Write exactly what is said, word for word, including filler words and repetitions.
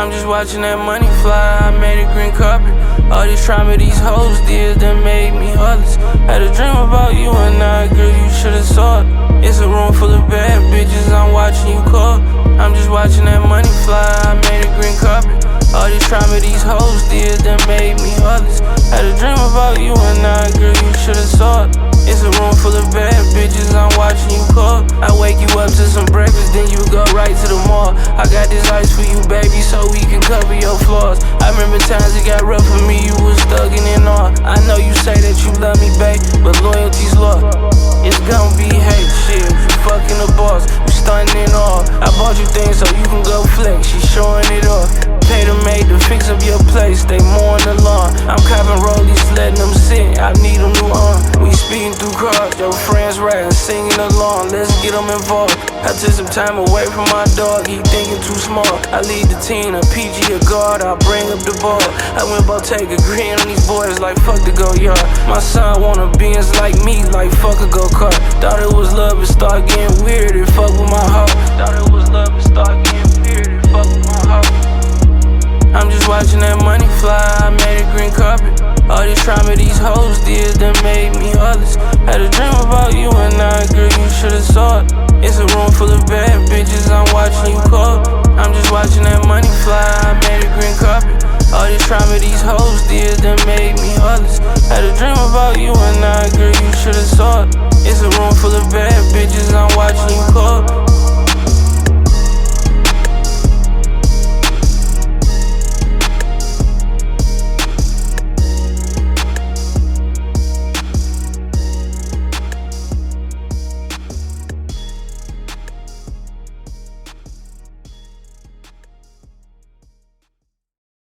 I'm just watching that money fly, I made a green carpet. All this trauma these hoes did that made me heartless. Had a dream about you and I, girl, you should've saw it. It's a room full of bad bitches, I'm watching you call. I'm just watching that money fly, I made a green carpet. All this trauma these hoes did that made me heartless. Had a dream about you and I, girl, you should've saw it. It's a room full of bad bitches, I'm watching you call. I wake you up to some breakfast, then you go right to the mall. I got this ice for you, baby, so we can cover your flaws. I remember times it got rough for me, you was thugging and all. I know you say that you love me, babe, but loyalty's lost. It's gonna be hate shit, you fucking the boss, you stunting and all. I bought you things so you can go flex, she showing it off. Pay the maid to fix up your place, they mowing the lawn. I'm copping rollies, letting them sit, I need a new arm. We speeding through cars, your friends riding, singing along, let's get them involved. I took some time away from my dog, he thinking too small. I lead the team, a P G, a guard, I bring up the ball. I went Bottega green on these boys like fuck the go yard. My son wanna Benz like me, like fuck a go-kart. Thought it was love, it start getting weird, it fuck with my heart. Thought it was love, it start getting weird, it fuck with my heart. I'm just watching that money fly, I made a green carpet. All this trauma these hoes did that made me heartless. Had a dream about you and I, girl, you should've saw it. It's a room full of bad bitches, I'm watching you call. I'm just watching that money fly, I made a green carpet. All this trauma these hoes did that made me heartless. Had a dream about you and I, girl, you should've saw it. It's a room full of bad bitches, I'm watching you call.